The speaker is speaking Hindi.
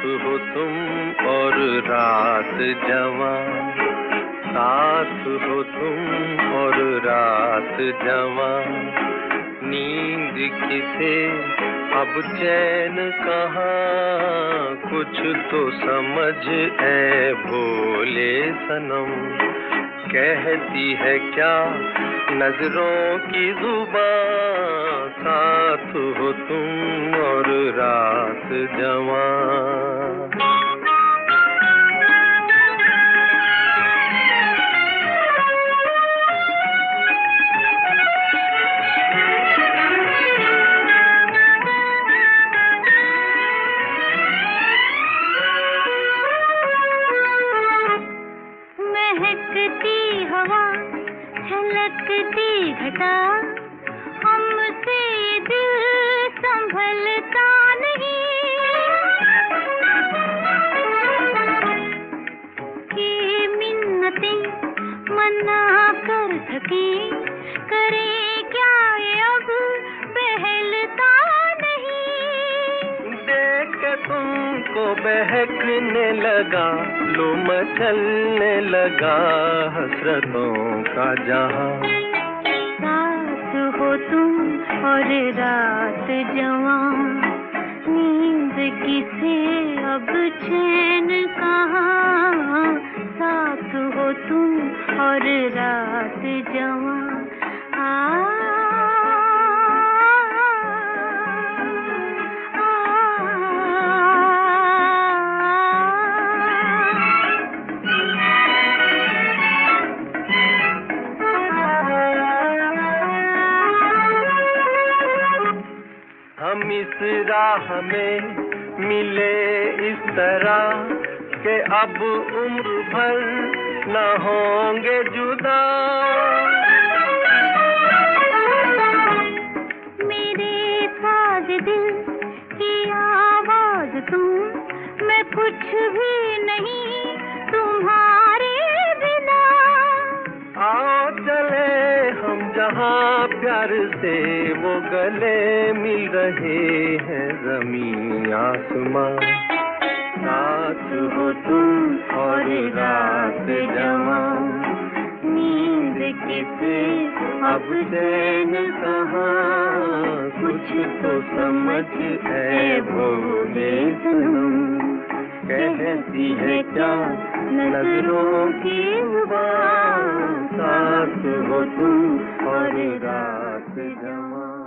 हो तुम और रात जवां, साथ हो तुम और रात जवां। नींद किसे अब चैन कहाँ, कुछ तो समझ ऐ भोले सनम। कहती है क्या नजरों की जुबां, साथ हो तुम और रात जवां। महकती हवा, छलकती घटा, हमसे दिल संभलता नहीं। ये मिन्नतें मना कर थकी, करे क्या ये अब बहलता नहीं। देख के तुमको बहकने लगा, लो मचलने लगा हसरतों का जहां। साथ हो तुम और रात जवां, नींद किसे अब चैन कहाँ, साथ हो तुम और रात जवां। हम इस राह में मिले इस तरह कि अब उम्र भर न होंगे जुदा। मेरे साज दिल की आवाज तुम, मैं कुछ भी नहीं तुम्हारे बिना। आओ चले हम जहाँ प्यार से वो गले मिल रहे हैं ज़मीं आसमां। साथ हो तुम और रात जवां, नींद किसे अब चैन कहाँ, कुछ तो समझ है भोले सनम। कहती है क्या नजरों की जुबां, साथ हो तुम और रात जवां।